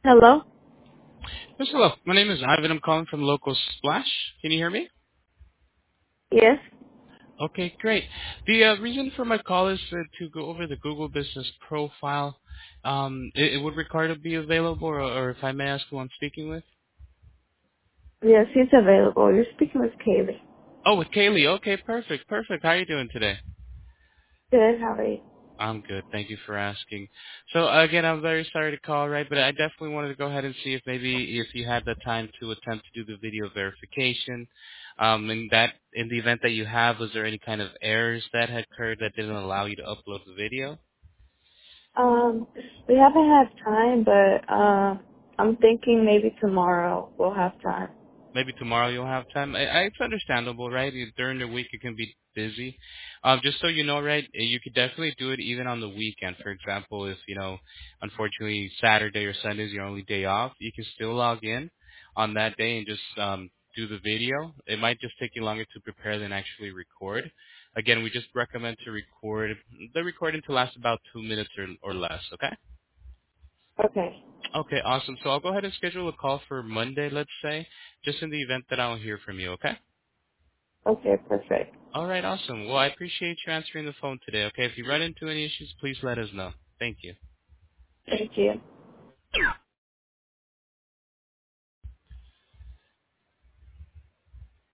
Hello? Yes, hello. My name is Ivan. I'm calling from Local Splash. Can you hear me? Yes. Okay, great. The reason for my call is to go over the Google Business Profile. Would Ricardo be available, or if I may ask who I'm speaking with? Yes, he's available. You're speaking with Kaylee. Oh, with Kaylee. Okay, perfect, perfect. How are you doing today? Good, how are you? I'm good. Thank you for asking. So again, I'm very sorry to call, right? But I definitely wanted to go ahead and see if maybe if you had the time to attempt to do the video verification. In the event that you have, was there any kind of errors that had occurred that didn't allow you to upload the video? Um, we haven't had time, but I'm thinking maybe tomorrow we'll have time. Maybe tomorrow you'll have time. It's understandable, right? During the week it can be busy. Just so you know, right, you could definitely do it even on the weekend. For example, if, unfortunately Saturday or Sunday is your only day off, you can still log in on that day and just do the video. It might just take you longer to prepare than actually record. Again, we just recommend to record the recording to last about 2 minutes or less, okay? Okay. Okay, awesome. So I'll go ahead and schedule a call for Monday, let's say, just in the event that I don't hear from you, okay? Okay, perfect. All right, awesome. Well, I appreciate you answering the phone today, okay? If you run into any issues, please let us know. Thank you. Thank you.